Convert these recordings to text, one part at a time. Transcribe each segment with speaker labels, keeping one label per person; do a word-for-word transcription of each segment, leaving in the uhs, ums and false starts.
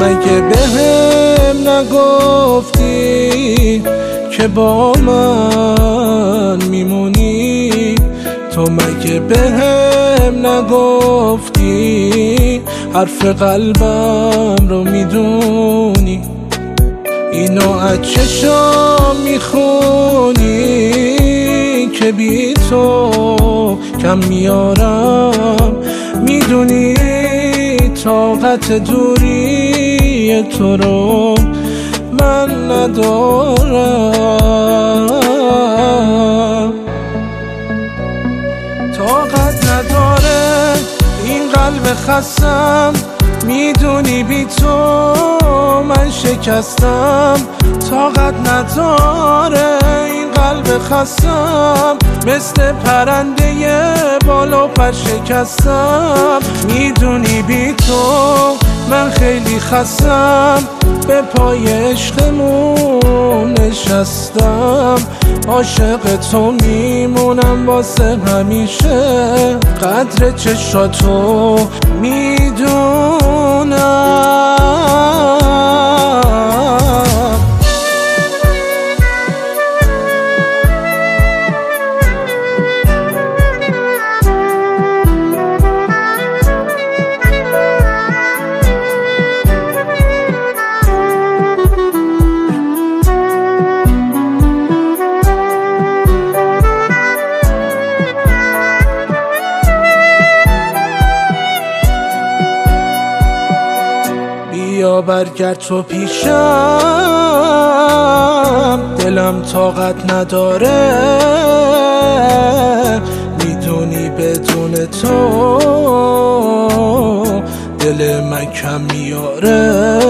Speaker 1: مگه بهم نگفتی که با من میمونی؟ تو مگه بهم نگفتی حرف قلبم رو میدونی؟ اینو از چشام میخونی که بی تو کم میارم. میدونی طاقت دوری تو رو من ندارم. طاقت نداره این قلب خستم، میدونی بی تو من شکستم. طاقت نداره این قلب خستم، مثل پرنده بالا پر شکستم. میدونی بی تو من خیلی خستم، به پای عشقمون نشستم. عاشق تو میمونم واسه همیشه، قدر چشاتو میدونم. بیا برگرد تو پیشم، دلم طاقت نداره. میدونی بدون تو دل من کم میاره.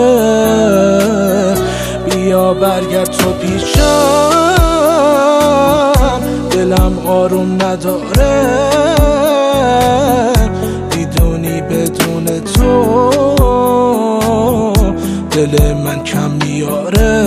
Speaker 1: بیا برگرد تو پیشم، دلم آروم نداره. میدونی بدون تو دل من کم میاره.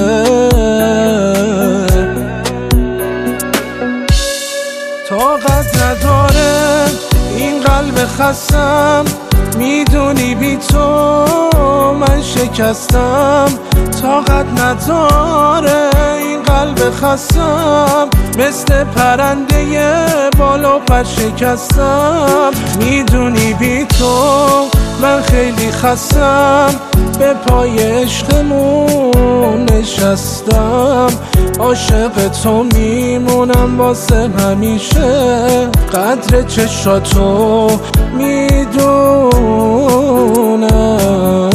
Speaker 1: طاقت نداره این قلب خستم، میدونی بی تو من شکستم. طاقت نداره این قلب خستم، مثل پرنده بالا پر شکستم. میدونی بی تو من خیلی خستم، به پای عشقمون نشستم. عاشق تو میمونم واسه همیشه، قدر چشاتو میدونم.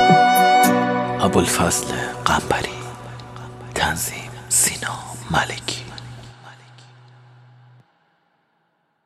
Speaker 2: ابوالفضل قنبری، تنظیم سینا ملکی.